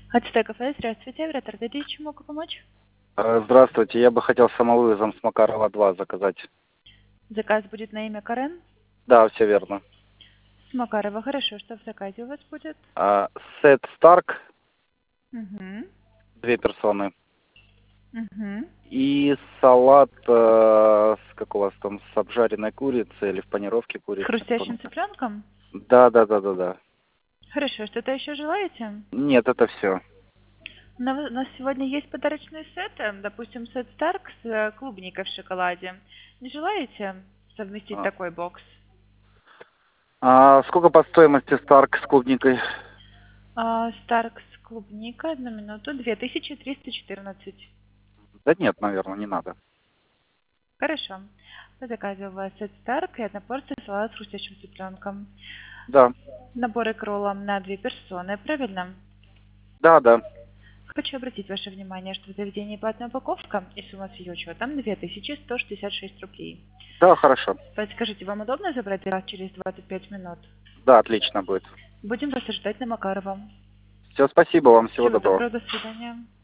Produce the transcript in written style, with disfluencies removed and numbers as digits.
АЦТ кафе, здравствуйте, оператор Дадич, чем могу помочь? Здравствуйте, я бы хотел самовывозом с Макарова 2 заказать. Заказ будет на имя Карен. Да, все верно. С Макарова, хорошо, что в заказе у вас будет? Сет Старк, Угу. 2 персоны. Угу. И салат с как у вас там, с обжаренной курицей или в панировке С курицы, не помню. хрустящим цыпленком? Да. Хорошо, что-то еще желаете? Нет, это все. У нас сегодня есть подарочные сеты, допустим, сет Старк с клубникой в шоколаде. Не желаете совместить такой бокс? Сколько по стоимости Старк с клубникой? Старк с клубникой, одну минуту, 2314. Да нет, наверное, не надо. Хорошо. По заказу у вас сет Старк и одна порция салата с хрустящим цыпленком. Да, Наборы к роллам на 2 персоны, правильно? да. Хочу обратить ваше внимание, что в заведении платная упаковка и сумма с ее учетом 2166 рублей. Да, хорошо. Подскажите, вам удобно забрать заказ через 25 минут? Да, отлично будет. Будем вас ожидать на Макарова. Все, спасибо вам, всего Всего доброго. доброго, до свидания.